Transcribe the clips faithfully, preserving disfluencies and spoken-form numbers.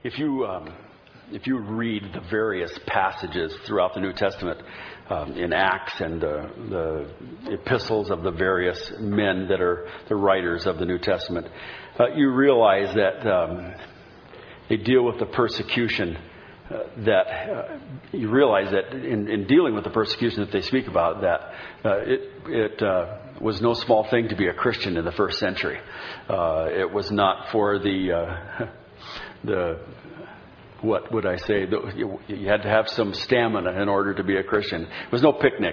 If you um, if you read the various passages throughout the New Testament, um, in Acts and uh, the epistles of the various men that are the writers of the New Testament, uh, you realize that um, they deal with the persecution. Uh, that uh, you realize that in, in dealing with the persecution that they speak about, that uh, it it uh, was no small thing to be a Christian in the first century. Uh, it was not for the uh, the what would I say? The, you, you had to have some stamina in order to be a Christian. It was no picnic.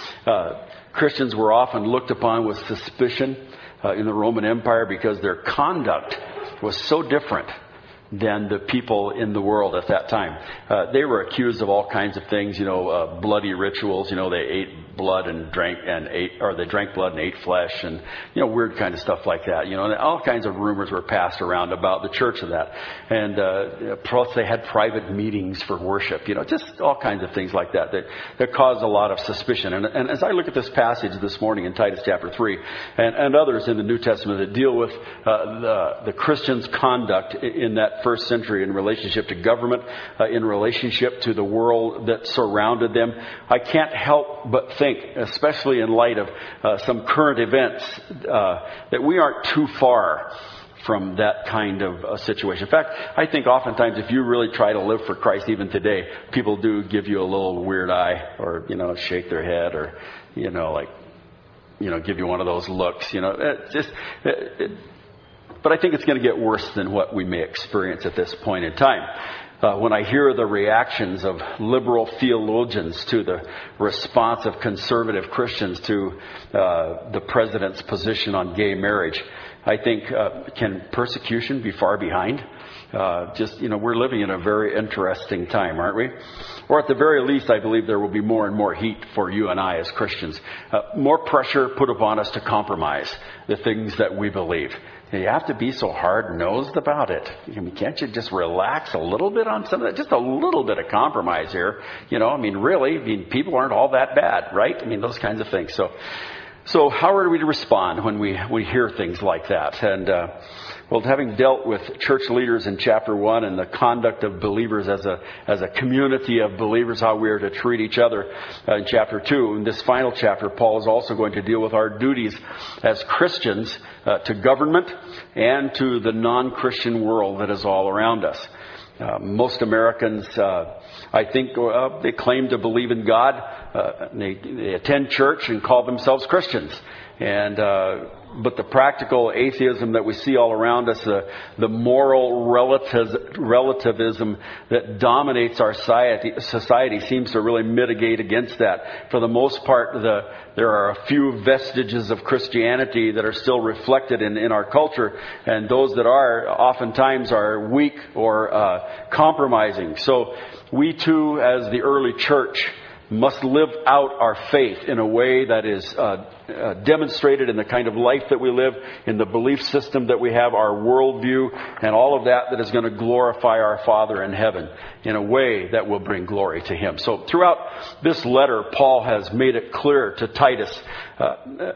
Uh, Christians were often looked upon with suspicion uh, in the Roman Empire because their conduct was so different than the people in the world at that time. Uh, they were accused of all kinds of things, you know, uh, bloody rituals. You know, they ate blood and drank and ate, or they drank blood and ate flesh, and you know, weird kind of stuff like that. You know, and all kinds of rumors were passed around about the church of that. And uh, plus, they had private meetings for worship. You know, just all kinds of things like that that, that caused a lot of suspicion. And, and as I look at this passage this morning in Titus chapter three, and, and others in the New Testament that deal with uh, the the Christians' conduct in that first century in relationship to government, uh, in relationship to the world that surrounded them, I can't help but think, especially in light of uh, some current events, uh, that we aren't too far from that kind of uh, situation. In fact, I think oftentimes if you really try to live for Christ even today, people do give you a little weird eye, or, you know, shake their head, or, you know, like, you know, give you one of those looks, you know, it's just, it, it, but I think it's going to get worse than what we may experience at this point in time. Uh, when I hear the reactions of liberal theologians to the response of conservative Christians to uh, the president's position on gay marriage, I think, uh, can persecution be far behind? Uh, just, you know, we're living in a very interesting time, aren't we? Or at the very least, I believe there will be more and more heat for you and I as Christians. Uh, more pressure put upon us to compromise the things that we believe. You have to be so hard-nosed about it. I mean, can't you just relax a little bit on some of that? Just a little bit of compromise here. You know, I mean, really, I mean, people aren't all that bad, right? I mean, those kinds of things. So, so how are we to respond when we, we hear things like that? And, uh, well, having dealt with church leaders in chapter one and the conduct of believers as a, as a community of believers, how we are to treat each other uh, in chapter two, in this final chapter, Paul is also going to deal with our duties as Christians uh, to government and to the non-Christian world that is all around us. Uh, most Americans, uh, I think, uh, they claim to believe in God. Uh, they, they attend church and call themselves Christians. And, uh, but the practical atheism that we see all around us, uh, the moral relativ- relativism that dominates our society, society seems to really mitigate against that. For the most part, the, there are a few vestiges of Christianity that are still reflected in, in our culture, and those that are oftentimes are weak or uh, compromising. So we too, as the early church, must live out our faith in a way that is uh, uh, demonstrated in the kind of life that we live, in the belief system that we have, our worldview, and all of that that is going to glorify our Father in heaven in a way that will bring glory to Him. So throughout this letter, Paul has made it clear to Titus uh,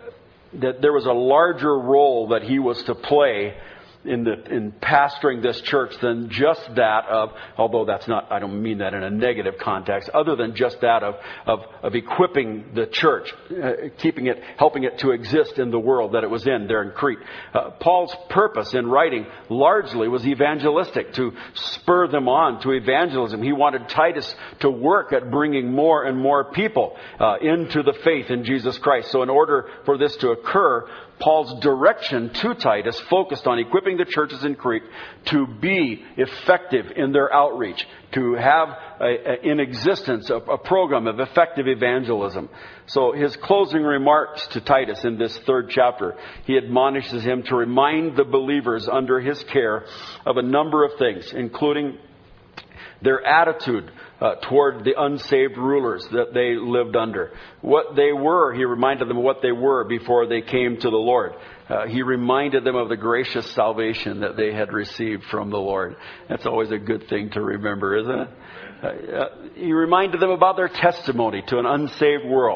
that there was a larger role that he was to play in the in pastoring this church than just that of, although that's not, I don't mean that in a negative context, other than just that of of, of equipping the church, uh, keeping it, helping it to exist in the world that it was in there in Crete. Uh, Paul's purpose in writing largely was evangelistic, to spur them on to evangelism. He wanted Titus to work at bringing more and more people uh, into the faith in Jesus Christ. So in order for this to occur, Paul's direction to Titus focused on equipping the churches in Crete to be effective in their outreach, to have a, a, in existence a, a program of effective evangelism. So his closing remarks to Titus in this third chapter, he admonishes him to remind the believers under his care of a number of things, including their attitude Uh, toward the unsaved rulers that they lived under. What they were, he reminded them of what they were before they came to the Lord. Uh, he reminded them of the gracious salvation that they had received from the Lord. That's always a good thing to remember, isn't it? Uh, uh, he reminded them about their testimony to an unsaved world.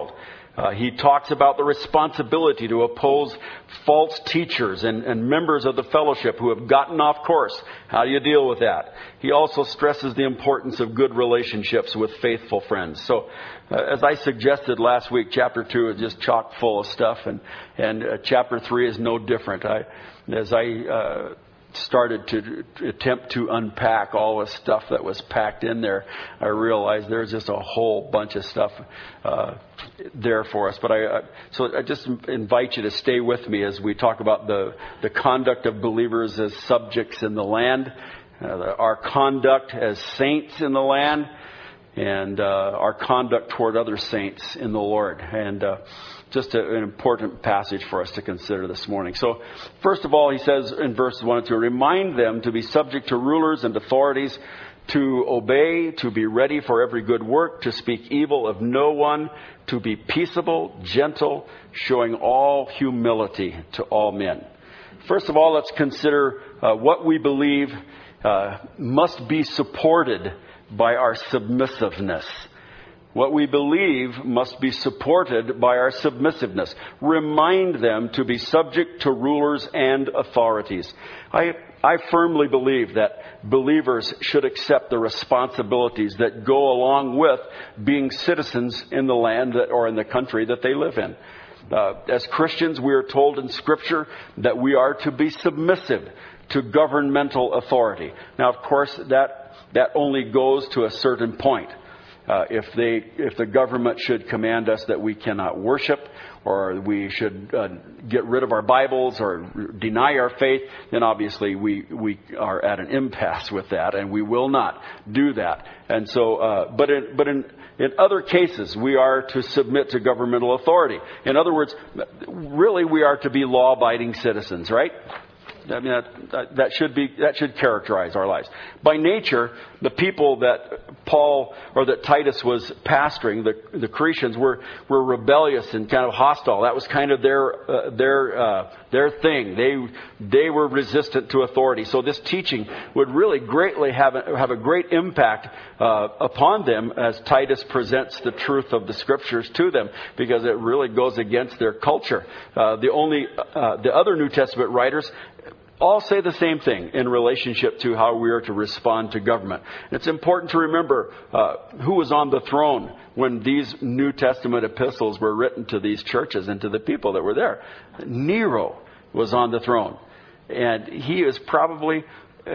Uh, he talks about the responsibility to oppose false teachers and, and members of the fellowship who have gotten off course. How do you deal with that? He also stresses the importance of good relationships with faithful friends. So, uh, as I suggested last week, chapter two is just chock full of stuff, and and uh, chapter three is no different. I, as I uh, started to, to attempt to unpack all the stuff that was packed in there, I realized there's just a whole bunch of stuff uh, there for us. But I, uh, so I just invite you to stay with me as we talk about the, the conduct of believers as subjects in the land, uh, the, our conduct as saints in the land, and uh, our conduct toward other saints in the Lord. And uh, just a, an important passage for us to consider this morning. So, first of all, he says in verses one and two, remind them to be subject to rulers and authorities, to obey, to be ready for every good work, to speak evil of no one, to be peaceable, gentle, showing all humility to all men. First of all, let's consider uh, what we believe uh, must be supported by our submissiveness. What we believe must be supported by our submissiveness. Remind them to be subject to rulers and authorities. I, I firmly believe that believers should accept the responsibilities that go along with being citizens in the land that, or in the country that they live in. Uh, as Christians, we are told in Scripture that we are to be submissive to governmental authority. Now, of course, that that only goes to a certain point. Uh, if they, if the government should command us that we cannot worship, or we should uh, get rid of our Bibles or deny our faith, then obviously we we are at an impasse with that, and we will not do that. And so, uh, but in, but in in other cases, we are to submit to governmental authority. In other words, really, we are to be law-abiding citizens, right? I mean, that, that should be, that should characterize our lives. By nature, the people that Paul, or that Titus was pastoring, the, the Cretans, were, were rebellious and kind of hostile. That was kind of their, uh, their, uh, their thing. They, they were resistant to authority. So this teaching would really greatly have a, have a great impact, uh, upon them as Titus presents the truth of the Scriptures to them, because it really goes against their culture. Uh, the only, uh, the other New Testament writers all say the same thing in relationship to how we are to respond to government. It's important to remember uh, who was on the throne when these New Testament epistles were written to these churches and to the people that were there. Nero was on the throne. And he is probably uh,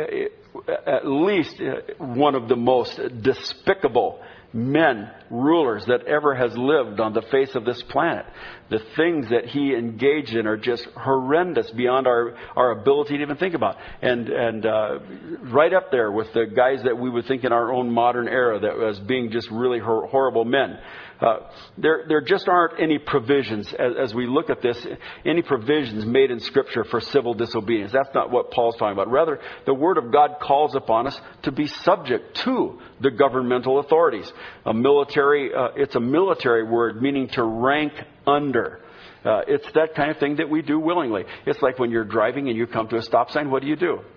at least uh, one of the most despicable men, rulers that ever has lived on the face of this planet. The things that he engaged in are just horrendous beyond our, our ability to even think about. And, and, uh, right up there with the guys that we would think in our own modern era that as being just really hor- horrible men. Uh, there, there just aren't any provisions, as, as we look at this, any provisions made in Scripture for civil disobedience. That's not what Paul's talking about. Rather, the Word of God calls upon us to be subject to the governmental authorities. A military, uh, it's a military word meaning to rank under. Uh, it's that kind of thing that we do willingly. It's like when you're driving and you come to a stop sign, what do you do?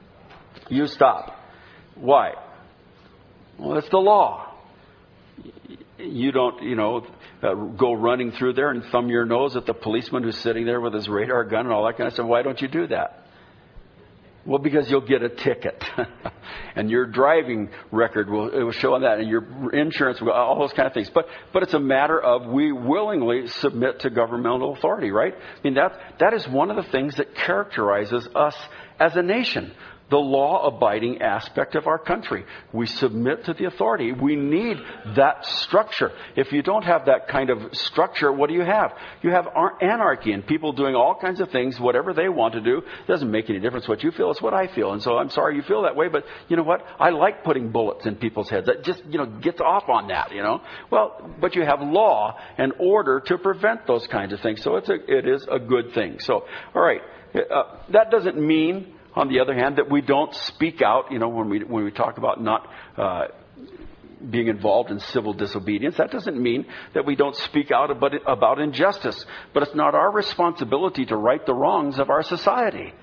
You stop. Why? Well, it's the law. You don't, you know, uh, go running through there and thumb your nose at the policeman who's sitting there with his radar gun and all that kind of stuff. Why don't you do that? Well, because you'll get a ticket. And your driving record will, it will show on that, and your insurance will go, all those kind of things. But, but it's a matter of we willingly submit to governmental authority, right? I mean, that, that is one of the things that characterizes us as a nation. The law-abiding aspect of our country. We submit to the authority. We need that structure. If you don't have that kind of structure, what do you have? You have anarchy and people doing all kinds of things, whatever they want to do. It doesn't make any difference what you feel. It's what I feel. And so I'm sorry you feel that way, but you know what? I like putting bullets in people's heads. That just, you know, gets off on that, you know. Well, but you have law and order to prevent those kinds of things. So it's a, it is a good thing. So, all right. Uh, that doesn't mean, on the other hand, that we don't speak out, you know, when we when we talk about not uh, being involved in civil disobedience. That doesn't mean that we don't speak out about, about injustice. But it's not our responsibility to right the wrongs of our society.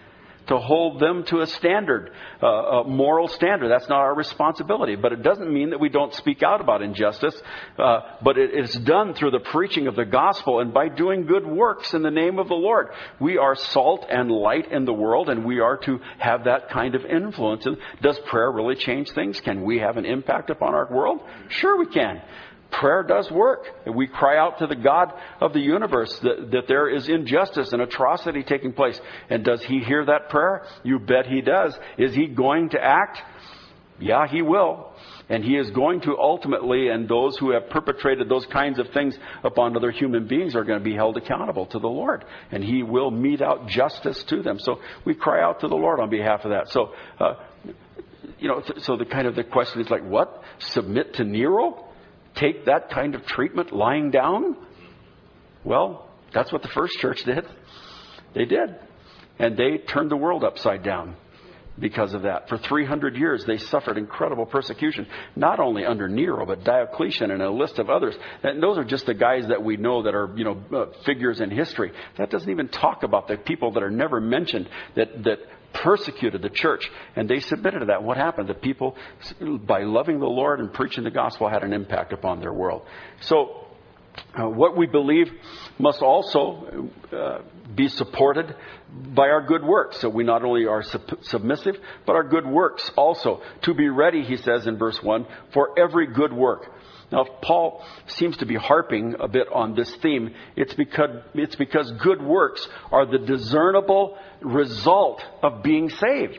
to hold them to a standard, uh, a moral standard. That's not our responsibility. But it doesn't mean that we don't speak out about injustice. Uh, but it, it's done through the preaching of the gospel and by doing good works in the name of the Lord. We are salt and light in the world, and we are to have that kind of influence. And does prayer really change things? Can we have an impact upon our world? Sure we can. Prayer does work. We cry out to the God of the universe that, that there is injustice and atrocity taking place. And does he hear that prayer? You bet he does. Is he going to act? Yeah, he will. And he is going to ultimately, and those who have perpetrated those kinds of things upon other human beings are going to be held accountable to the Lord. And he will mete out justice to them. So we cry out to the Lord on behalf of that. So, uh, you know, so the kind of the question is like, what? Submit to Nero? Take that kind of treatment lying down? Well, that's what the first church did. They did. And they turned the world upside down because of that. For three hundred years, they suffered incredible persecution, not only under Nero, but Diocletian and a list of others. And those are just the guys that we know that are, you know, uh, figures in history. That doesn't even talk about the people that are never mentioned that, that persecuted the church, and they submitted to that. What happened? The people, by loving the Lord and preaching the gospel, had an impact upon their world. So, uh, what we believe must also uh, be supported by our good works. So we not only are sub- submissive, but our good works also. To be ready, he says in verse one, for every good work. Now, if Paul seems to be harping a bit on this theme, it's because, it's because good works are the discernible result of being saved.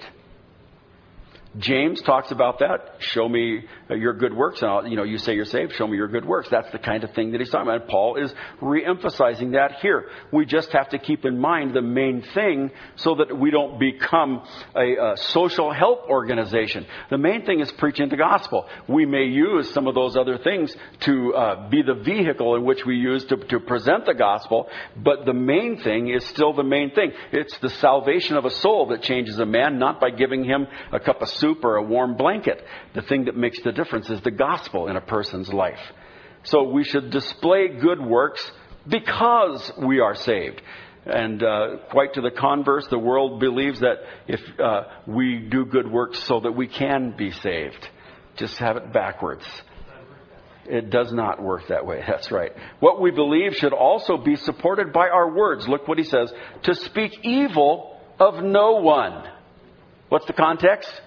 James talks about that. Show me your good works. And I'll, you know, you say you're saved. Show me your good works. That's the kind of thing that he's talking about. And Paul is re-emphasizing that here. We just have to keep in mind the main thing so that we don't become a, a social help organization. The main thing is preaching the gospel. We may use some of those other things to uh, be the vehicle in which we use to, to present the gospel. But the main thing is still the main thing. It's the salvation of a soul that changes a man, not by giving him a cup of soup or a warm blanket. The thing that makes the difference is the gospel in a person's life. So we should display good works because we are saved. And uh, quite to the converse, the world believes that if uh, we do good works so that we can be saved. Just have it backwards. It does not work that way. That's right. What we believe should also be supported by our words. Look what he says. To speak evil of no one. What's the context?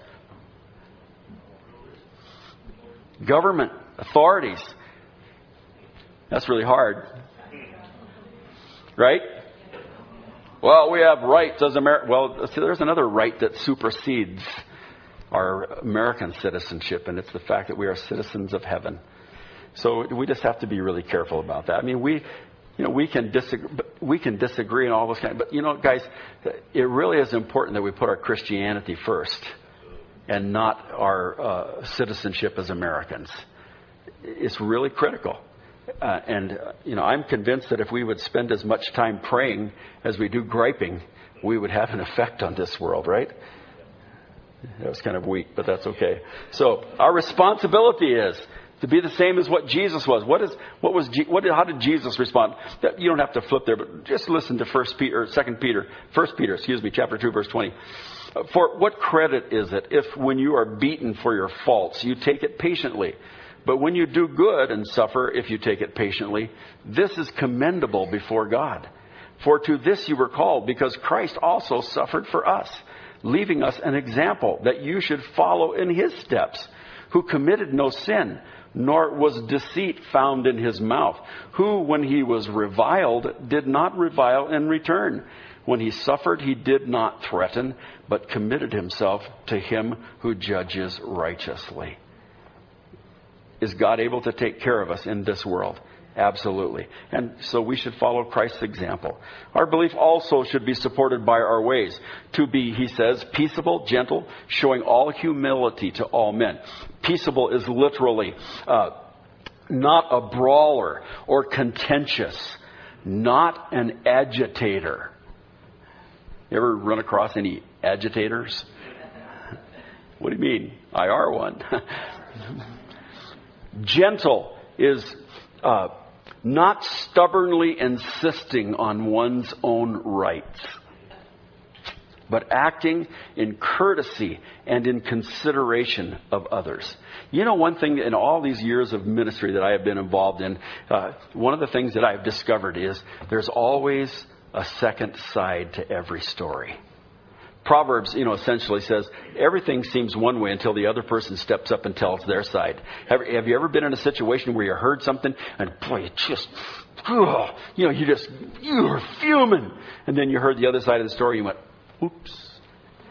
Government, authorities. That's really hard. Right? Well, we have rights as America. Well, see, there's another right that supersedes our American citizenship, and it's the fact that we are citizens of heaven. So we just have to be really careful about that. I mean, we, you know, we can disagree, we can disagree and all those kind of, but you know, guys, it really is important that we put our Christianity first and not our uh, citizenship as Americans. It's really critical. Uh, and, uh, you know, I'm convinced that if we would spend as much time praying as we do griping, we would have an effect on this world, right? That was kind of weak, but that's okay. So our responsibility is to be the same as what Jesus was. What is, what was, what did, how did Jesus respond? You don't have to flip there, but just listen to First Peter, or Second Peter, First Peter, excuse me, chapter two, verse twenty. For what credit is it if when you are beaten for your faults, you take it patiently? But when you do good and suffer, if you take it patiently, this is commendable before God. For to this you were called, because Christ also suffered for us, leaving us an example that you should follow in his steps, who committed no sin, nor was deceit found in his mouth, who, when he was reviled, did not revile in return. When he suffered, he did not threaten, but committed himself to him who judges righteously. Is God able to take care of us in this world? Absolutely. And so we should follow Christ's example. Our belief also should be supported by our ways. To be, he says, peaceable, gentle, showing all humility to all men. Peaceable is literally uh, not a brawler or contentious, not an agitator. You ever run across any agitators? What do you mean? I are one. Gentle is uh, not stubbornly insisting on one's own rights. but acting in courtesy and in consideration of others. You know, one thing in all these years of ministry that I have been involved in, uh, one of the things that I've discovered is there's always a second side to every story. Proverbs, you know, essentially says everything seems one way until the other person steps up and tells their side. Have, have you ever been in a situation where you heard something and boy, it just, ugh, you know, you just, you were fuming. And then you heard the other side of the story and you went, oops.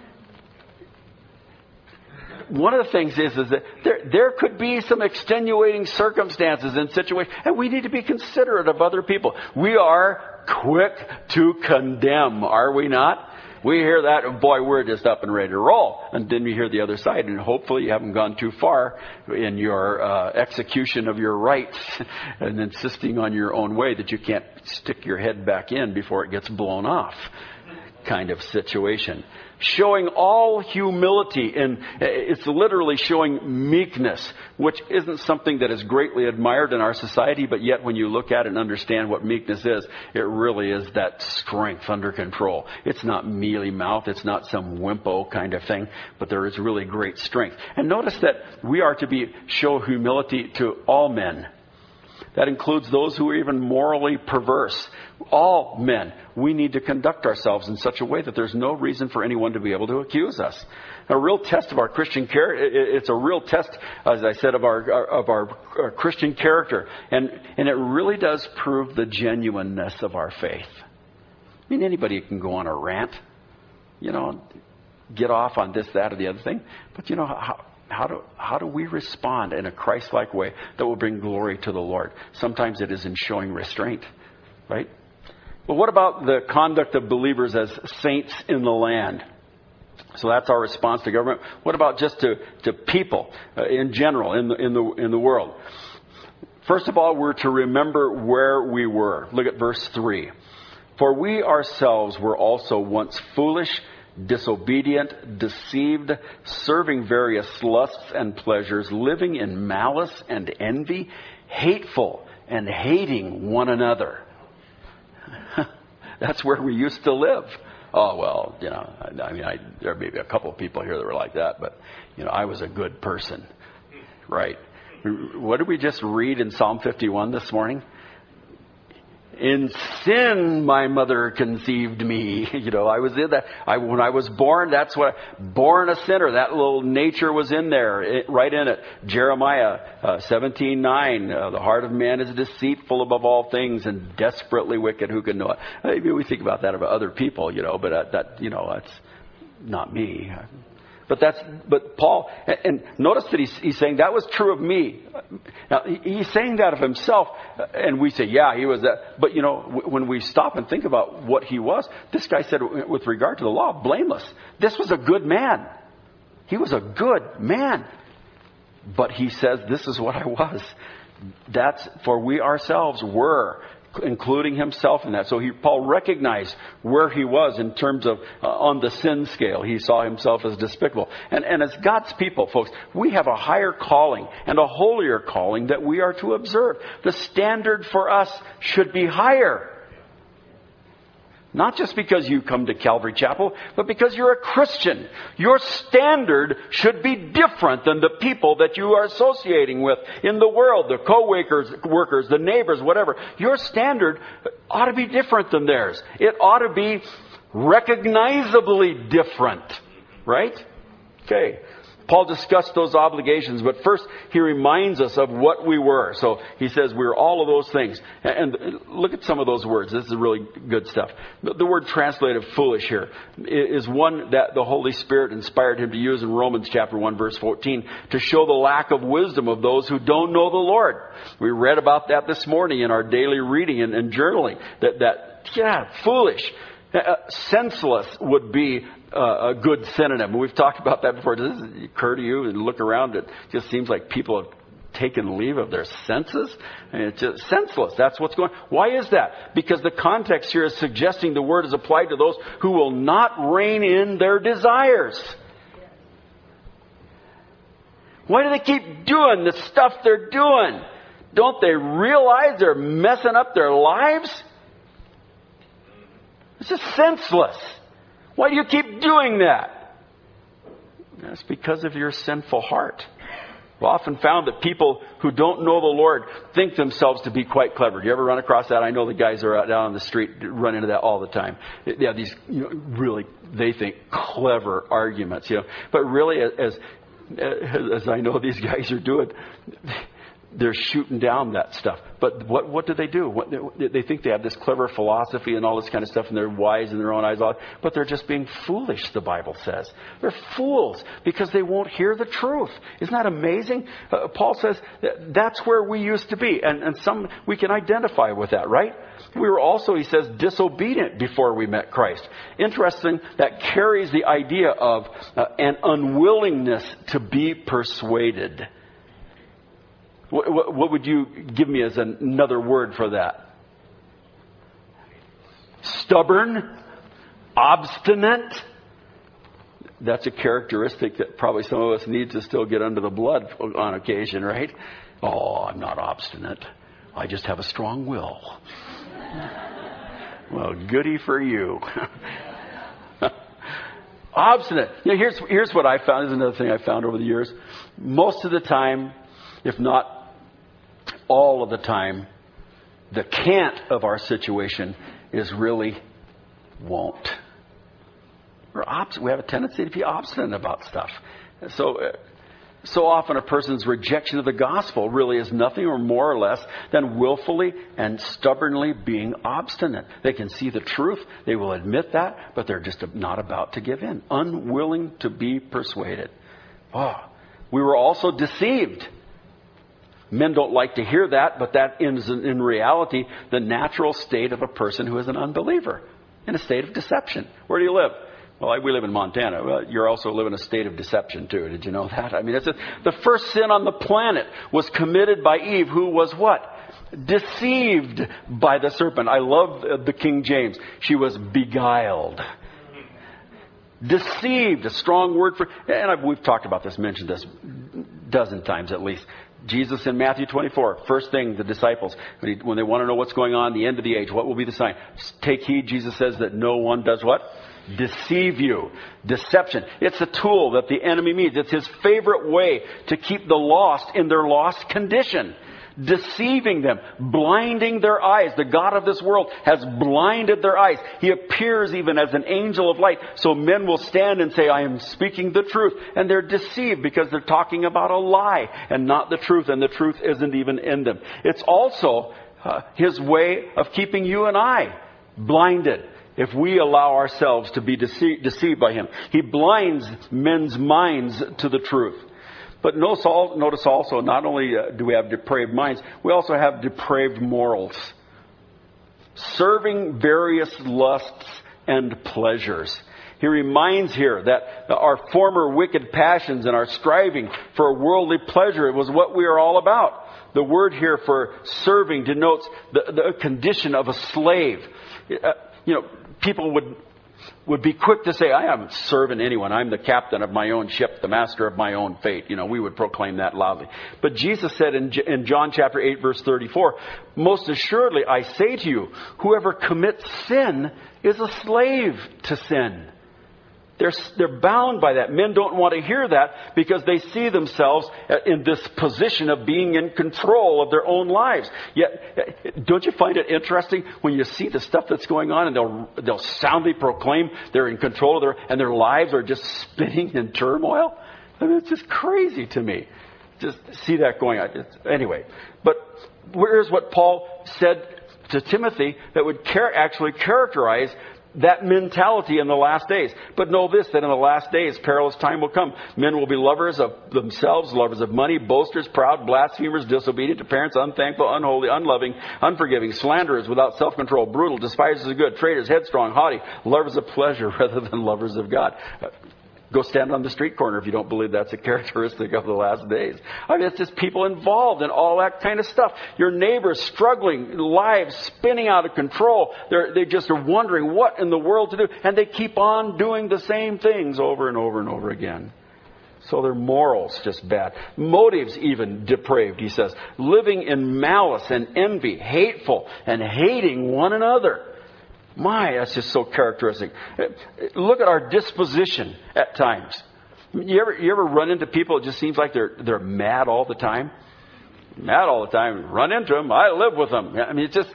One of the things is, is that there, there could be some extenuating circumstances and situations, and we need to be considerate of other people. We are quick to condemn, are we not? We hear that, and boy, we're just up and ready to roll. And then we hear the other side, and hopefully you haven't gone too far in your uh, execution of your rights and insisting on your own way that you can't stick your head back in before it gets blown off kind of situation. Showing all humility, and it's literally showing meekness, which isn't something that is greatly admired in our society, but yet when you look at it and understand what meekness is, it really is that strength under control. It's not mealy mouth, it's not some wimpo kind of thing, but there is really great strength. And notice that we are to be show humility to all men. That includes those who are even morally perverse. All men, we need to conduct ourselves in such a way that there's no reason for anyone to be able to accuse us. A real test of our Christian character, it's a real test, as I said, of our of our, our Christian character. And, and it really does prove the genuineness of our faith. I mean, anybody can go on a rant, you know, get off on this, that, or the other thing. But you know, how, How do, how do we respond in a Christ-like way that will bring glory to the Lord? Sometimes it is in showing restraint, right? But what about the conduct of believers as saints in the land? So that's our response to government. What about just to, to people uh, in general in the, in the, in the world? First of all, we're to remember where we were. Look at verse three. For we ourselves were also once foolish, disobedient, deceived, serving various lusts and pleasures, living in malice and envy, hateful and hating one another. That's where we used to live. Oh, well, you know, I, I mean, I, there may be a couple of people here that were like that, but, you know, I was a good person. Right. What did we just read in Psalm fifty-one this morning? In sin, my mother conceived me. You know, I was in that. I, when I was born, that's what, born a sinner. That little nature was in there, it, right in it. Jeremiah uh, seventeen nine, uh, the heart of man is deceitful above all things and desperately wicked. Who can know it? Maybe we think about that about other people, you know, but uh, that, you know, that's not me. But that's, but Paul, and notice that he's, he's saying that was true of me. Now, he's saying that of himself, and we say, yeah, he was that. But, you know, when we stop and think about what he was, this guy said with regard to the law, blameless. This was a good man. He was a good man. But he says, this is what I was. That's, for we ourselves were, including himself in that. So he, Paul recognized where he was in terms of uh, on the sin scale. He saw himself as despicable. And, and as God's people, folks, we have a higher calling and a holier calling that we are to observe. The standard for us should be higher. Not just because you come to Calvary Chapel, but because you're a Christian. Your standard should be different than the people that you are associating with in the world, the co-workers, workers, the neighbors, whatever. Your standard ought to be different than theirs. It ought to be recognizably different, right? Okay. Paul discussed those obligations, but first he reminds us of what we were. So he says we're all of those things. And look at some of those words. This is really good stuff. The word translated foolish here is one that the Holy Spirit inspired him to use in Romans chapter one verse fourteen to show the lack of wisdom of those who don't know the Lord. We read about that this morning in our daily reading and, and journaling. That, that, yeah, foolish. Uh, senseless would be uh, a good synonym. We've talked about that before. Does this occur to you and look around? It just seems like people have taken leave of their senses. And it's just senseless. That's what's going on. Why is that? Because the context here is suggesting the word is applied to those who will not rein in their desires. Why do they keep doing the stuff they're doing? Don't they realize they're messing up their lives? It's just senseless. Why do you keep doing that? That's because of your sinful heart. I've often found that people who don't know the Lord think themselves to be quite clever. Do you ever run across that? I know the guys are out down on the street run into that all the time. They have these, you know, really, they think, clever arguments, you know. But really, as as I know these guys are doing, they're shooting down that stuff. But what what do they do? What, they think they have this clever philosophy and all this kind of stuff, and they're wise in their own eyes. But they're just being foolish, the Bible says. They're fools because they won't hear the truth. Isn't that amazing? Uh, Paul says that that's where we used to be. And, and some we can identify with that, right? We were also, he says, disobedient before we met Christ. Interesting, that carries the idea of uh, an unwillingness to be persuaded. What, what, what would you give me as another word for that? Stubborn? Obstinate? That's a characteristic that probably some of us need to still get under the blood on occasion, right? Oh, I'm not obstinate. I just have a strong will. Well, goody for you. Obstinate. You know, here's, here's what I found. This is another thing I found over the years. Most of the time, if not all of the time, the can't of our situation is really won't. We're obst- we have a tendency to be obstinate about stuff. So, uh, so often a person's rejection of the gospel really is nothing or more or less than willfully and stubbornly being obstinate. They can see the truth. They will admit that, but they're just not about to give in. Unwilling to be persuaded. Oh, we were also deceived. Men don't like to hear that, but that is in reality the natural state of a person who is an unbeliever, in a state of deception. Where do you live? Well, we live in Montana. Well, you're also living in a state of deception too. Did you know that? I mean, it's a, the first sin on the planet was committed by Eve, who was what? Deceived by the serpent. I love the King James. She was beguiled. Deceived, a strong word for, and I've, we've talked about this, mentioned this a dozen times at least. Jesus in Matthew twenty-four, first thing the disciples, when, he, when they want to know what's going on, the end of the age, what will be the sign? Take heed, Jesus says, that no one does what? Deceive you. Deception. It's a tool that the enemy needs. It's his favorite way to keep the lost in their lost condition. Deceiving them, blinding their eyes. The God of this world has blinded their eyes. He appears even as an angel of light. So men will stand and say, I am speaking the truth. And they're deceived because they're talking about a lie and not the truth. And the truth isn't even in them. It's also uh, his way of keeping you and I blinded. If we allow ourselves to be dece- deceived by him. He blinds men's minds to the truth. But notice also, not only do we have depraved minds, we also have depraved morals. Serving various lusts and pleasures. He reminds here that our former wicked passions and our striving for worldly pleasure, it was what we are all about. The word here for serving denotes the, the condition of a slave. Uh, you know, people would would be quick to say, I am serving anyone. I'm the captain of my own ship, the master of my own fate. You know, we would proclaim that loudly. But Jesus said in, in John chapter eight, verse thirty-four, most assuredly, I say to you, whoever commits sin is a slave to sin. They're, they're bound by that. Men don't want to hear that because they see themselves in this position of being in control of their own lives. Yet, don't you find it interesting when you see the stuff that's going on and they'll, they'll soundly proclaim they're in control of their, and their lives are just spinning in turmoil? I mean, it's just crazy to me. Just see that going on. It's, anyway, but here's what Paul said to Timothy that would char- actually characterize that mentality in the last days. But know this, that in the last days, perilous time will come. Men will be lovers of themselves, lovers of money, boasters, proud, blasphemers, disobedient to parents, unthankful, unholy, unloving, unforgiving, slanderers, without self-control, brutal, despisers of good, traitors, headstrong, haughty, lovers of pleasure rather than lovers of God. Go stand on the street corner if you don't believe that's a characteristic of the last days. I mean, it's just people involved in all that kind of stuff. Your neighbors struggling, lives spinning out of control. They're, they just are wondering what in the world to do. And they keep on doing the same things over and over and over again. So their morals just bad. Motives even depraved, he says. Living in malice and envy, hateful and hating one another. My, that's just so characteristic. Look at our disposition at times. You ever, you ever run into people, it just seems like they're, they're mad all the time? Mad all the time. Run into them. I live with them. I mean, it's just...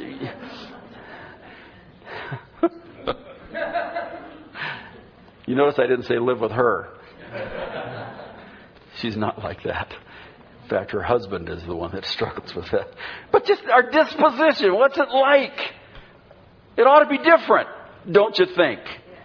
You notice I didn't say live with her. She's not like that. In fact, her husband is the one that struggles with that. But just our disposition, what's it like? It ought to be different, don't you think?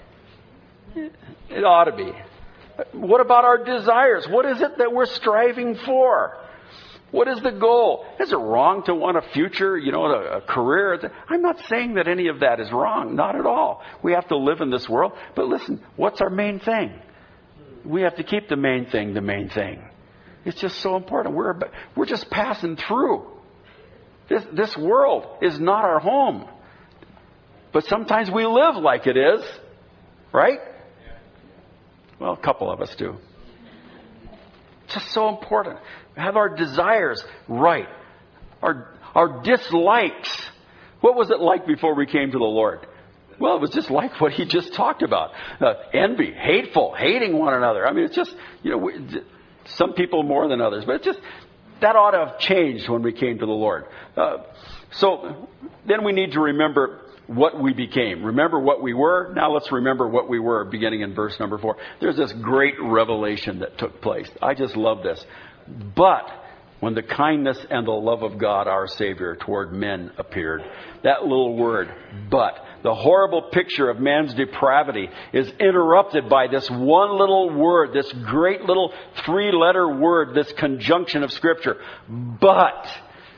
It ought to be. What about our desires? What is it that we're striving for? What is the goal? Is it wrong to want a future, you know, a, a career? I'm not saying that any of that is wrong. Not at all. We have to live in this world. But listen, what's our main thing? We have to keep the main thing the main thing. It's just so important. We're, we're just passing through. This, this world is not our home. But sometimes we live like it is. Right? Well, a couple of us do. Just so important. Have our desires right. Our, our dislikes. What was it like before we came to the Lord? Well, it was just like what he just talked about. Uh, envy, hateful, hating one another. I mean, it's just, you know, we, some people more than others. But it's just, that ought to have changed when we came to the Lord. Uh, so then we need to remember what we became. Remember what we were. Now let's remember what we were beginning in verse number four. There's this great revelation that took place. I just love this. But when the kindness and the love of God, our Savior, toward men appeared. That little word, but. The horrible picture of man's depravity is interrupted by this one little word, this great little three-letter word, this conjunction of Scripture. But.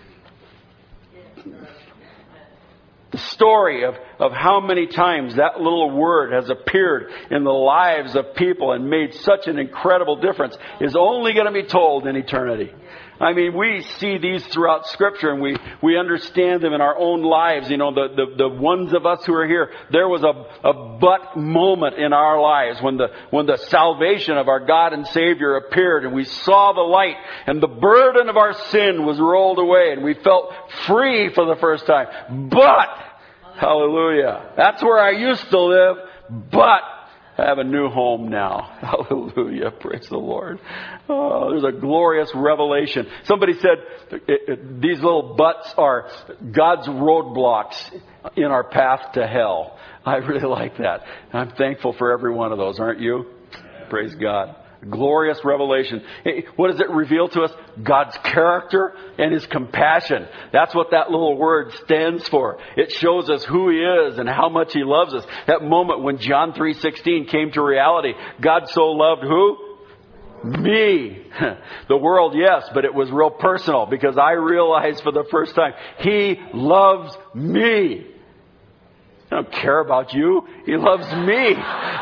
The story of, of how many times that little word has appeared in the lives of people and made such an incredible difference is only going to be told in eternity. I mean, we see these throughout Scripture and we, we understand them in our own lives. You know, the, the, the ones of us who are here, there was a, a but moment in our lives when the, when the salvation of our God and Savior appeared and we saw the light and the burden of our sin was rolled away and we felt free for the first time. But, hallelujah, that's where I used to live, but I have a new home now. Hallelujah. Praise the Lord. Oh, there's a glorious revelation. Somebody said it, it, these little buts are God's roadblocks in our path to hell. I really like that. I'm thankful for every one of those, aren't you? Praise God. Glorious revelation. What does it reveal to us? God's character and His compassion. That's what that little word stands for. It shows us who He is and how much He loves us. That moment when John three sixteen came to reality. God so loved who? Me. The world, yes, but it was real personal because I realized for the first time, He loves me. I don't care about you. He loves me.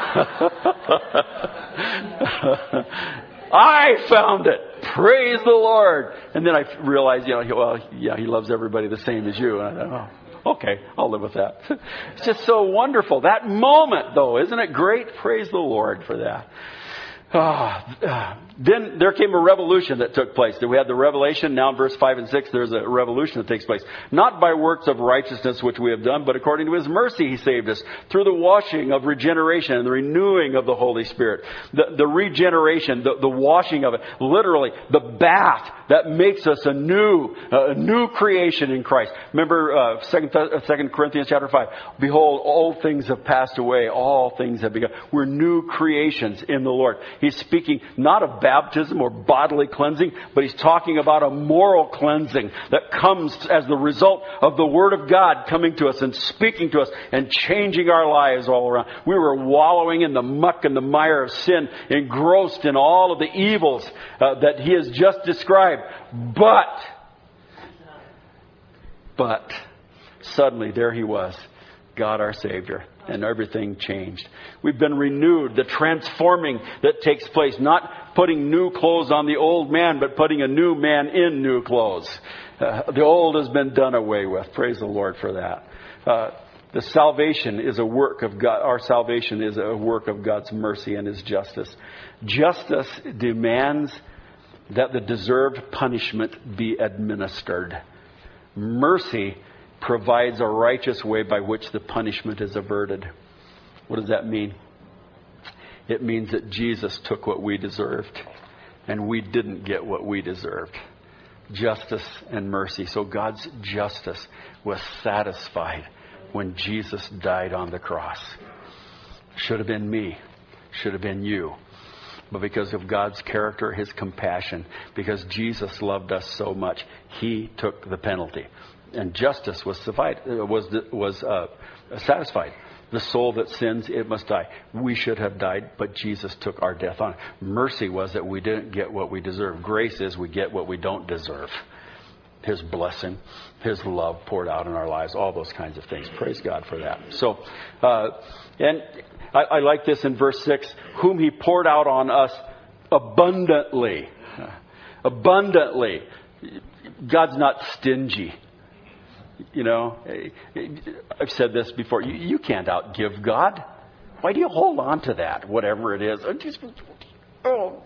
I found it. Praise the Lord. And then I realized, you know, well, yeah, He loves everybody the same as you. And I thought, oh, okay, I'll live with that. It's just so wonderful. That moment, though, isn't it great? Praise the Lord for that. Ah, uh, then there came a revolution that took place. We had the revelation. Now in verse five and six, there's a revolution that takes place. Not by works of righteousness which we have done, but according to His mercy He saved us through the washing of regeneration and the renewing of the Holy Spirit. The, the regeneration, the, the washing of it, literally the bath that makes us a new, a new creation in Christ. Remember uh, Second, uh, Second Corinthians chapter five. Behold, all things have passed away. All things have begun. We're new creations in the Lord. He's speaking not of baptism or bodily cleansing, but He's talking about a moral cleansing that comes as the result of the Word of God coming to us and speaking to us and changing our lives all around. We were wallowing in the muck and the mire of sin, engrossed in all of the evils uh, that He has just described. But, but, suddenly there He was, God our Savior. And everything changed. We've been renewed. The transforming that takes place. Not putting new clothes on the old man, but putting a new man in new clothes. Uh, the old has been done away with. Praise the Lord for that. Uh, the salvation is a work of God. Our salvation is a work of God's mercy and His justice. Justice demands that the deserved punishment be administered. Mercy provides a righteous way by which the punishment is averted. What does that mean? It means that Jesus took what we deserved, and we didn't get what we deserved. Justice and mercy. So God's justice was satisfied when Jesus died on the cross. Should have been me. Should have been you. But because of God's character, His compassion, because Jesus loved us so much, He took the penalty. And justice was suffied, was was uh, satisfied. The soul that sins, it must die. We should have died, but Jesus took our death on. Mercy was that we didn't get what we deserve. Grace is we get what we don't deserve. His blessing, His love poured out in our lives, all those kinds of things. Praise God for that. So, uh, and I, I like this in verse six, whom He poured out on us abundantly. Abundantly. God's not stingy. You know, I've said this before. You, you can't outgive God. Why do you hold on to that, whatever it is? Oh,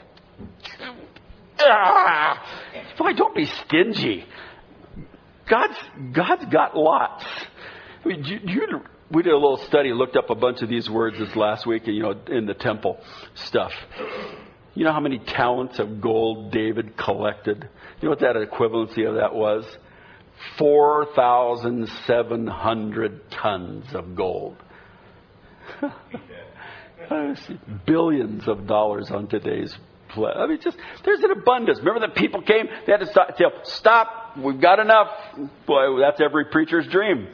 ah, boy, don't be stingy. God's God's got lots. I mean, you, you, we did a little study, looked up a bunch of these words this last week, you know, in the temple stuff. You know how many talents of gold David collected? You know what that equivalency of that was? four thousand seven hundred tons of gold. Billions of dollars on today's play. I mean, just, there's an abundance. Remember the people came, they had to stop, tell, stop, we've got enough. Boy, that's every preacher's dream.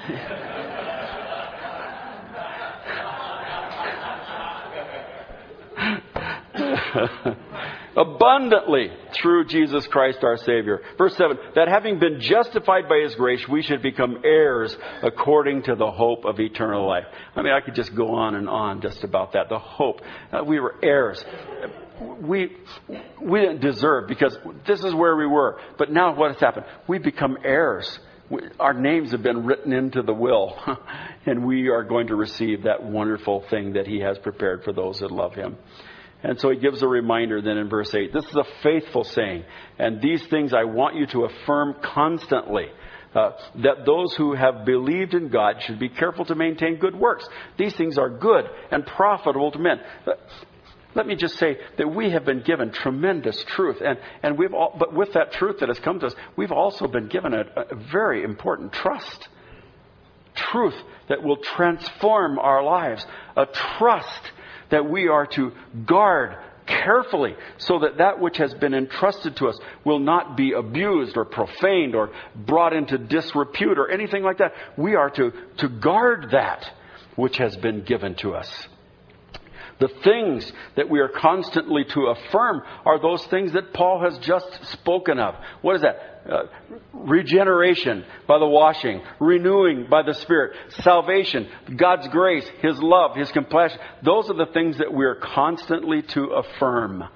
Abundantly through Jesus Christ our Savior. Verse seven, that having been justified by His grace, we should become heirs according to the hope of eternal life. I mean, I could just go on and on just about that. The hope. Uh, we were heirs. We, we didn't deserve, because this is where we were. But now what has happened? We become heirs. We, our names have been written into the will. And we are going to receive that wonderful thing that He has prepared for those that love Him. And so He gives a reminder then in verse eight. This is a faithful saying. And these things I want you to affirm constantly. Uh, that those who have believed in God should be careful to maintain good works. These things are good and profitable to men. But let me just say that we have been given tremendous truth. And, and we've all, but with that truth that has come to us, we've also been given a, a very important trust. Truth that will transform our lives. A trust that we are to guard carefully so that that which has been entrusted to us will not be abused or profaned or brought into disrepute or anything like that. We are to, to guard that which has been given to us. The things that we are constantly to affirm are those things that Paul has just spoken of. What is that? Uh, regeneration by the washing, renewing by the Spirit, salvation, God's grace, His love, His compassion. Those are the things that we are constantly to affirm.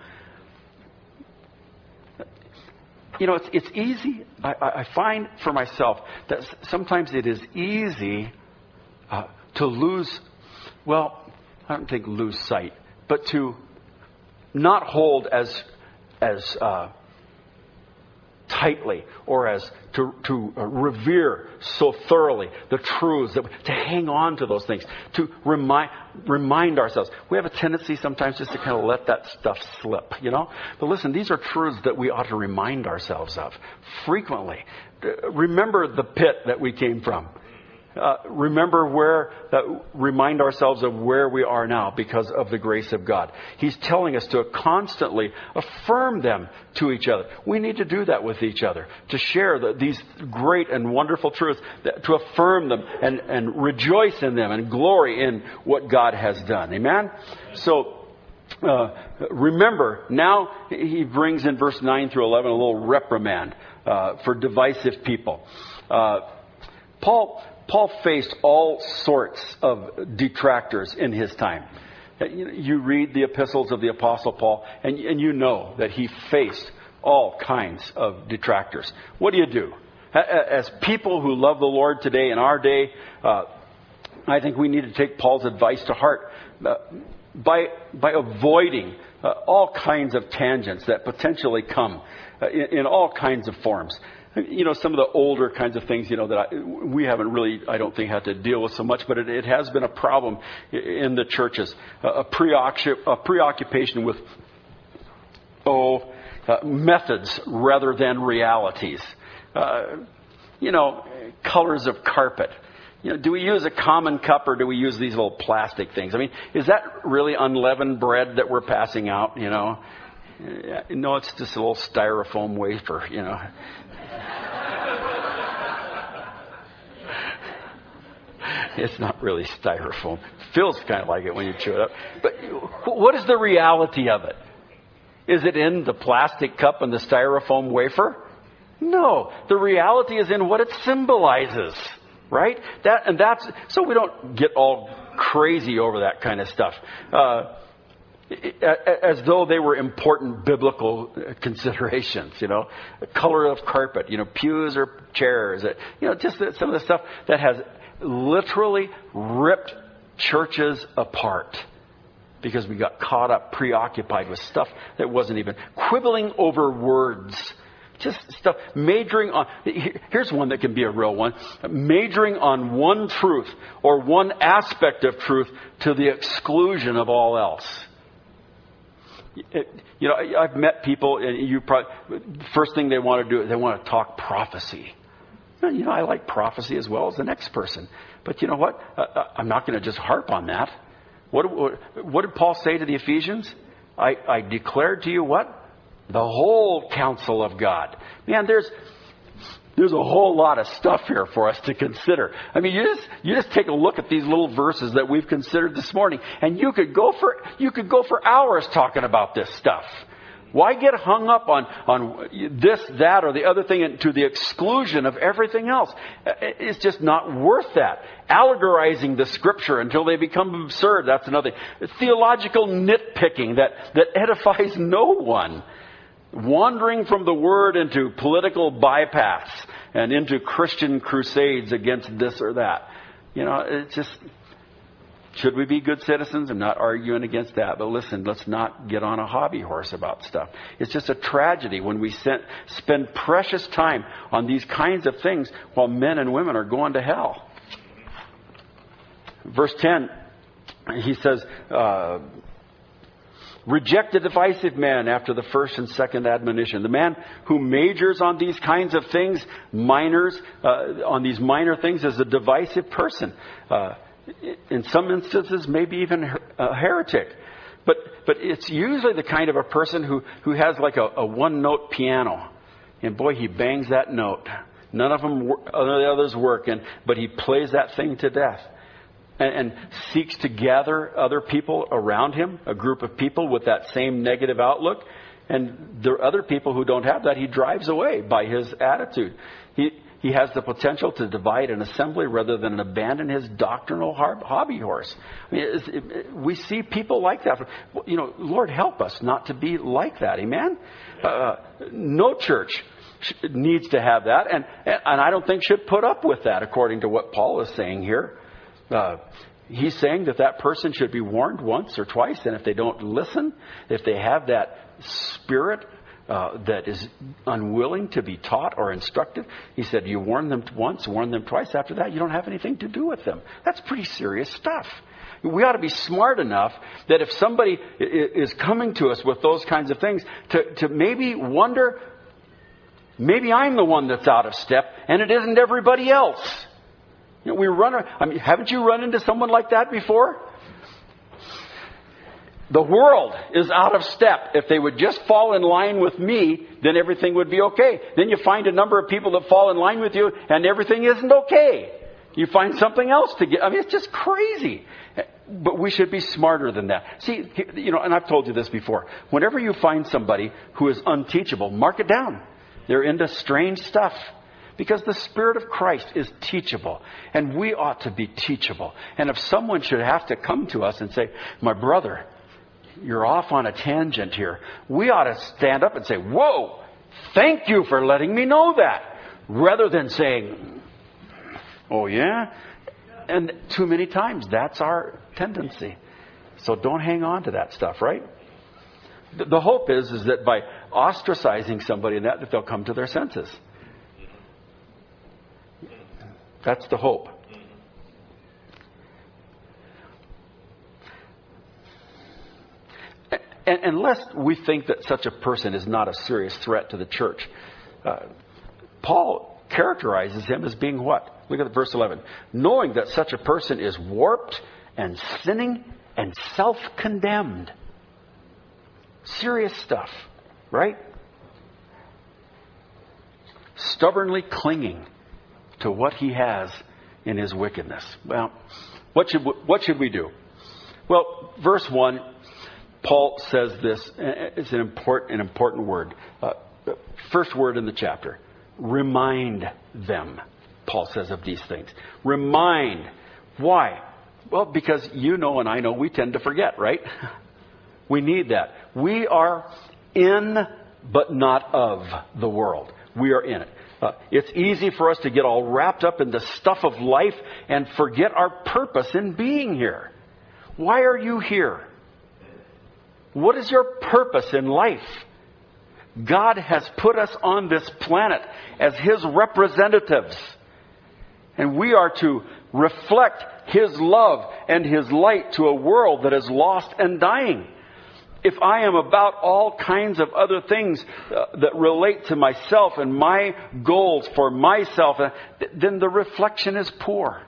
You know, it's, it's easy. I, I find for myself that sometimes it is easy uh, to lose, well, I don't think lose sight, but to not hold as as uh, tightly or as to to uh, revere so thoroughly the truths, that to hang on to those things, to remind remind ourselves. We have a tendency sometimes just to kind of let that stuff slip, you know. But listen, these are truths that we ought to remind ourselves of frequently. Remember the pit that we came from. Uh, remember where, uh, remind ourselves of where we are now because of the grace of God. He's telling us to constantly affirm them to each other. We need to do that with each other, to share the, these great and wonderful truths, that, to affirm them and, and rejoice in them and glory in what God has done. Amen? So, uh, remember, now he brings in verse nine through eleven a little reprimand uh, for divisive people. Uh, Paul... Paul faced all sorts of detractors in his time. You read the epistles of the Apostle Paul, and, and you know that he faced all kinds of detractors. What do you do? As people who love the Lord today, in our day, uh, I think we need to take Paul's advice to heart uh, by, by avoiding uh, all kinds of tangents that potentially come uh, in, in all kinds of forms. you know, some of the older kinds of things, you know, that I, we haven't really, I don't think, had to deal with so much, but it, it has been a problem in the churches. A, preoccup, a preoccupation with, oh, uh, methods rather than realities. Uh, you know, colors of carpet. You know, do we use a common cup or do we use these little plastic things? I mean, is that really unleavened bread that we're passing out, you know? No, it's just a little styrofoam wafer, you know. It's not really styrofoam. Feels kind of like it when you chew it up. But what is the reality of it? Is it in the plastic cup and the styrofoam wafer? No. The reality is in what it symbolizes. Right? That, and that's, so we don't get all crazy over that kind of stuff. Uh, as though they were important biblical considerations, you know. Color of carpet, you know, pews or chairs, you know, just some of the stuff that has literally ripped churches apart. Because we got caught up, preoccupied with stuff that wasn't even, quibbling over words. Just stuff, majoring on, here's one that can be a real one, majoring on one truth or one aspect of truth to the exclusion of all else. It, you know, I've met people, and you probably, first thing they want to do, they want to talk prophecy. You know, I like prophecy as well as the next person. But you know what? Uh, I'm not going to just harp on that. What, what, what did Paul say to the Ephesians? I, I declared to you what? The whole counsel of God. Man, there's there's a whole lot of stuff here for us to consider. I mean, you just you just take a look at these little verses that we've considered this morning, and you could go for you could go for hours talking about this stuff. Why get hung up on on this, that, or the other thing to the exclusion of everything else? It's just not worth that. Allegorizing the Scripture until they become absurd, that's another thing. Theological nitpicking that that edifies no one. Wandering from the Word into political bypass and into Christian crusades against this or that. You know, it's just, should we be good citizens? I'm not arguing against that. But listen, let's not get on a hobby horse about stuff. It's just a tragedy when we spend precious time on these kinds of things while men and women are going to hell. Verse ten, he says, uh, reject the divisive man after the first and second admonition. The man who majors on these kinds of things, minors, uh, on these minor things, is a divisive person. Uh, in some instances, maybe even a heretic. But but it's usually the kind of a person who, who has like a, a one-note piano. And boy, he bangs that note. None of them, none of the others work, and, but he plays that thing to death. And, and seeks to gather other people around him, a group of people with that same negative outlook. And there are other people who don't have that. He drives away by his attitude. He he has the potential to divide an assembly rather than abandon his doctrinal hobby horse. I mean, it's, it, we see people like that. You know, Lord, help us not to be like that. Amen? Uh, no church needs to have that. And, and I don't think should put up with that, according to what Paul is saying here. Uh, he's saying that that person should be warned once or twice, and if they don't listen, if they have that spirit uh, that is unwilling to be taught or instructed, he said, you warn them once, warn them twice. After that, you don't have anything to do with them. That's pretty serious stuff. We ought to be smart enough that if somebody is coming to us with those kinds of things, to, to maybe wonder, maybe I'm the one that's out of step, and it isn't everybody else. You know, we run. I mean, haven't you run into someone like that before? The world is out of step. If they would just fall in line with me, then everything would be okay. Then you find a number of people that fall in line with you, and everything isn't okay. You find something else to get. I mean, it's just crazy. But we should be smarter than that. See, you know, and I've told you this before. Whenever you find somebody who is unteachable, mark it down. They're into strange stuff. Because the Spirit of Christ is teachable. And we ought to be teachable. And if someone should have to come to us and say, my brother, you're off on a tangent here, we ought to stand up and say, whoa, thank you for letting me know that. Rather than saying, oh yeah? And too many times, that's our tendency. So don't hang on to that stuff, right? The hope is, is that by ostracizing somebody, that, that they'll come to their senses. That's the hope. And unless we think that such a person is not a serious threat to the church, uh, Paul characterizes him as being what? Look at verse eleven. Knowing that such a person is warped and sinning and self-condemned. Serious stuff, right? Stubbornly clinging to what he has in his wickedness. Well, what should what should we do? Well, verse one, Paul says this. It's an important, an important word. Uh, first word in the chapter. Remind them, Paul says, of these things. Remind. Why? Well, because you know and I know we tend to forget, right? We need that. We are in, but not of the world. We are in it. Uh, it's easy for us to get all wrapped up in the stuff of life and forget our purpose in being here. Why are you here? What is your purpose in life? God has put us on this planet as His representatives. And we are to reflect His love and His light to a world that is lost and dying. If I am about all kinds of other things uh, that relate to myself and my goals for myself, uh, th- then the reflection is poor.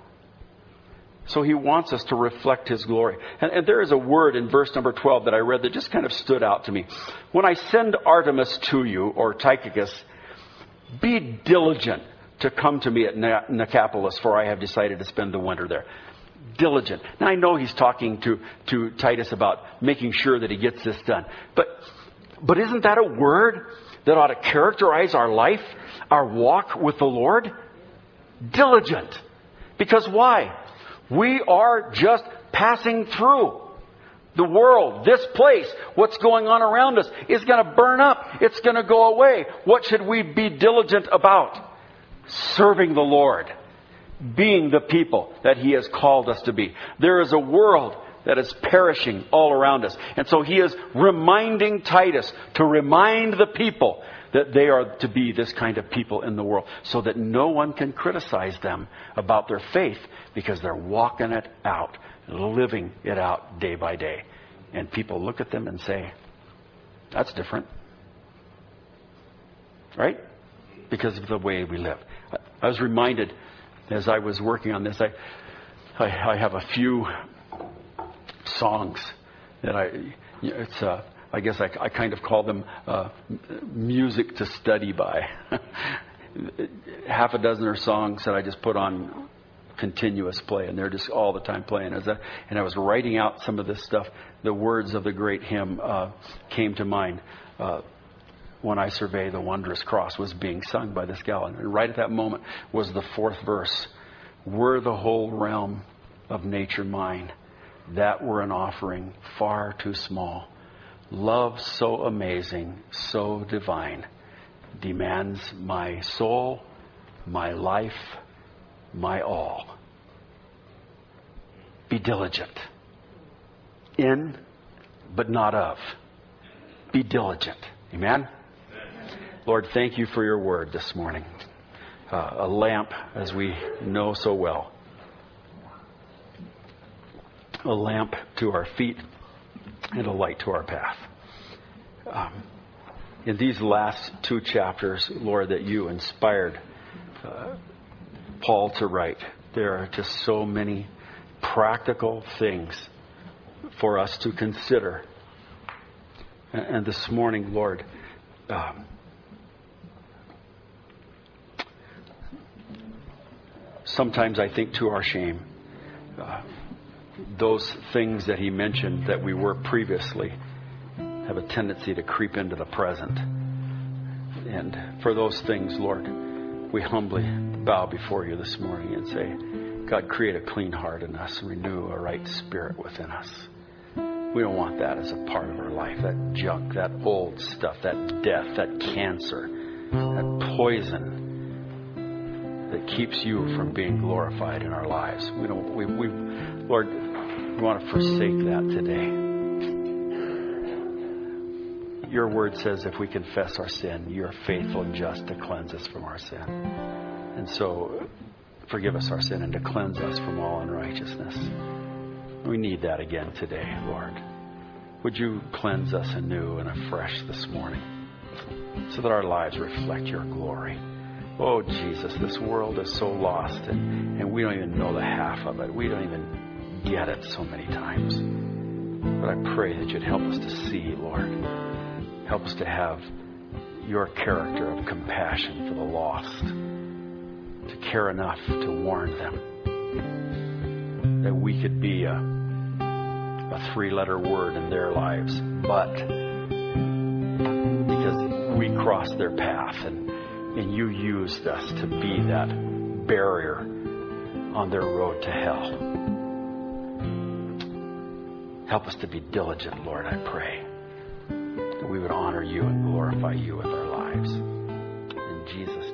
So He wants us to reflect His glory. And, and there is a word in verse number twelve that I read that just kind of stood out to me. When I send Artemas to you, or Tychicus, be diligent to come to me at Nicopolis, for I have decided to spend the winter there. Diligent. Now I know he's talking to, to Titus about making sure that he gets this done. But, but isn't that a word that ought to characterize our life, our walk with the Lord? Diligent. Because why? We are just passing through. The world, this place, what's going on around us is going to burn up. It's going to go away. What should we be diligent about? Serving the Lord. Being the people that He has called us to be. There is a world that is perishing all around us. And so he is reminding Titus to remind the people that they are to be this kind of people in the world, so that no one can criticize them about their faith, because they're walking it out, living it out day by day. And people look at them and say, that's different. Right? Because of the way we live. I was reminded as I was working on this, I, I, I have a few songs that I, it's, uh, I guess I, I kind of call them uh, music to study by. Half a dozen or songs that I just put on continuous play, and they're just all the time playing. As I, and I was writing out some of this stuff. The words of the great hymn uh, came to mind. Uh, When I Survey the Wondrous Cross was being sung by this gal. And right at that moment was the fourth verse. Were the whole realm of nature mine, that were an offering far too small. Love so amazing, so divine, demands my soul, my life, my all. Be diligent. In, but not of. Be diligent. Amen? Lord, thank you for your word this morning. Uh, a lamp, as we know so well. A lamp to our feet and a light to our path. Um, in these last two chapters, Lord, that you inspired uh, Paul to write, there are just so many practical things for us to consider. And, and this morning, Lord, um, sometimes I think to our shame, uh, those things that he mentioned that we were previously have a tendency to creep into the present. And for those things, Lord, we humbly bow before you this morning and say, God, create a clean heart in us, renew a right spirit within us. We don't want that as a part of our life, that junk, that old stuff, that death, that cancer, that poison that keeps you from being glorified in our lives. We don't, we, we, Lord, we want to forsake that today. Your word says if we confess our sin, you're faithful and just to cleanse us from our sin. And so, forgive us our sin and to cleanse us from all unrighteousness. We need that again today, Lord. Would you cleanse us anew and afresh this morning so that our lives reflect your glory? Oh, Jesus, this world is so lost, and, and we don't even know the half of it. We don't even get it so many times. But I pray that you'd help us to see, Lord. Help us to have your character of compassion for the lost, to care enough to warn them, that we could be a, a three-letter word in their lives, but because we crossed their path and, and you used us to be that barrier on their road to hell. Help us to be diligent, Lord, I pray, that we would honor you and glorify you with our lives. In Jesus'